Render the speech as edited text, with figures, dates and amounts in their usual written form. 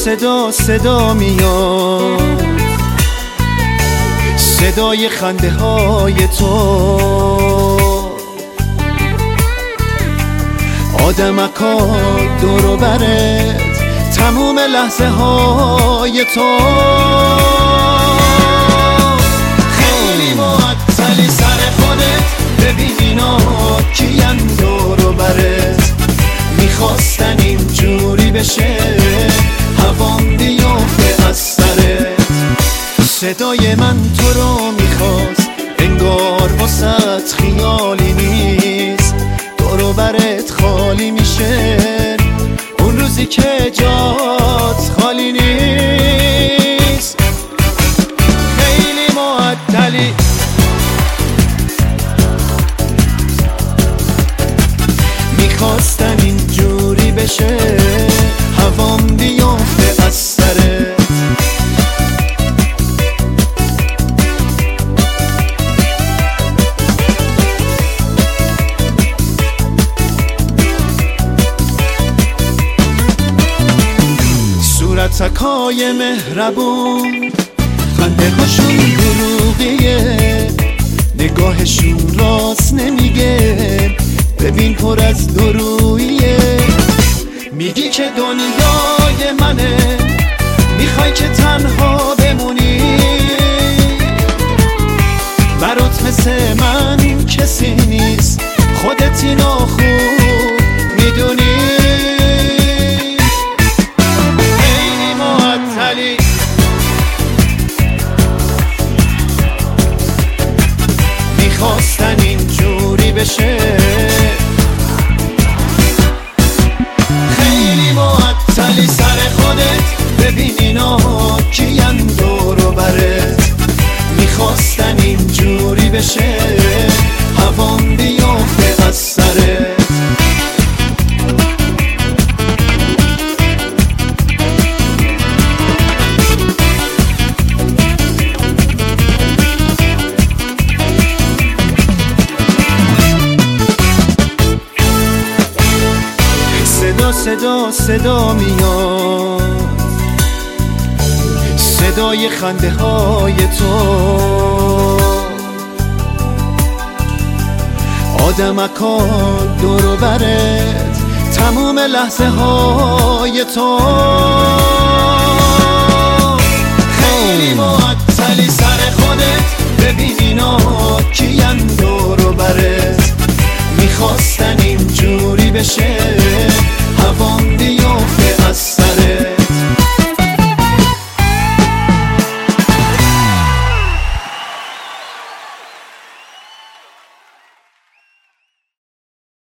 صدا میاد، صدای خنده های تو. آدمکا دور و برت، تموم لحظه های تو. خیلی معطلی سر خودت، ببین اینا کین دور و برت. میخواستن اینجوری بشه، هوام بیفته از سرت. صدای من تو رو میخواست، انگار واسط خیالی نیست. دور و برت خالی میشه اون روزی که جات خالی نیست. خیلی معطلی میخواستن اینجوری بشه، هوام بیفته از سرت. صورتکای مهربون، خنده هاشون دروغیه، نگاهشون راست نمیگه. ببین پر از دروییه. میگی که دنیای منه، میخوای که تنها بمونی. برات مثل من کسی نیست، خودت اینو خوب میدونی. خیلی معطلی میخواستن اینجوری بشه، خیلی معطلی سر خودت. ببین اینا کین دور و برت. میخواستن اینجوری بشه، هوام بیفته از سرت. صدا میاد، صدای خنده های تو. آدمکا دور و برت، تموم لحظه های تو. خیلی معطلی سر خودت، ببین اینا کین دور و برت. میخواستن اینجوری بشه،